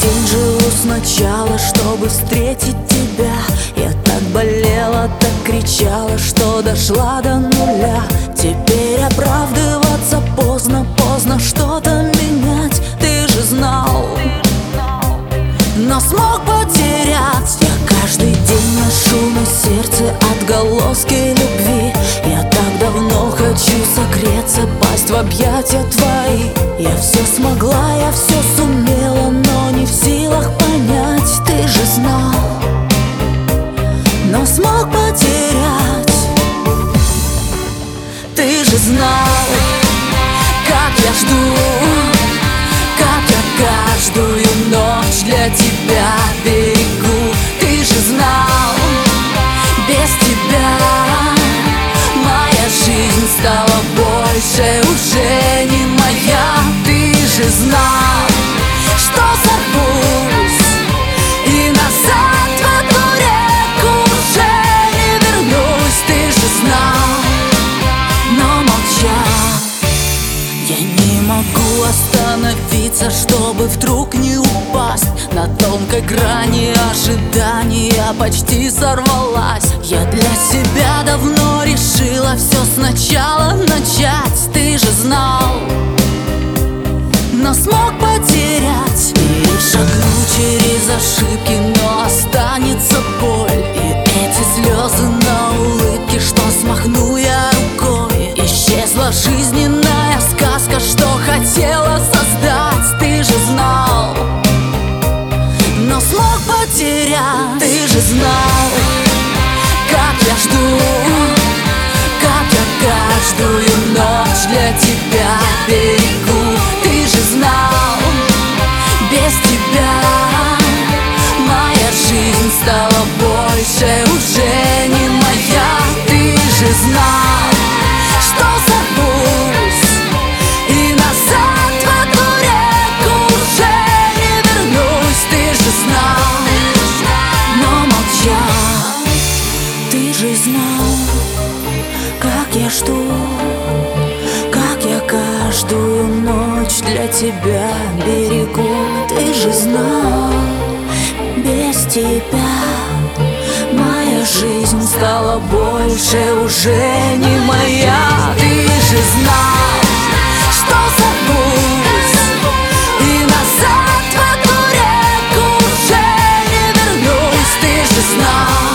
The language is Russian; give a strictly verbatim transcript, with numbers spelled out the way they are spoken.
день живу сначала, чтобы встретить тебя. Я так болела, так кричала, что дошла до нуля. Теперь оправдываться поздно, поздно что-то менять. Ты же знал, но смог потерять. Я каждый день ношу на сердце отголоски любви. Я так давно хочу согреться, пасть в объятия твои. Я все смогла, я все сумела, но не в силах понять. Ты же знал, но смог потерять. Ты же знал, как я жду, как я каждую ночь для тебя берегу. Ты же знал, без тебя моя жизнь стала больше, уже не моя. Ты же знал, что сорвусь и назад в эту реку уже не вернусь. Ты же знал, но молчал. Я не могу остановиться, чтобы вдруг не упасть. На тонкой грани ожидания почти сорвалась. Я для себя давно решила все сначала начать. Ты же знал, но смог потерять. Перешагну через ошибки, но останется боль. И эти слезы на улыбке, что смахну я рукой. Исчезла жизненная сказка, что хотела создать. Ты же знал, но смог потерять. Ты же знал, как я жду, как я каждую ночь для тебя берегу. Ты же знал, без тебя моя жизнь стала больше, уже не моя. Ты же знал, что забудь и назад в эту реку уже не вернусь. Ты же знал, но молчал. Ты же знал, как я жду, как я каждую ночь для тебя берегу. Ты же знал, без тебя моя жизнь стала больше, уже не моя. Ты же знал, что забудь и назад в эту реку уже не вернусь. Ты же знал,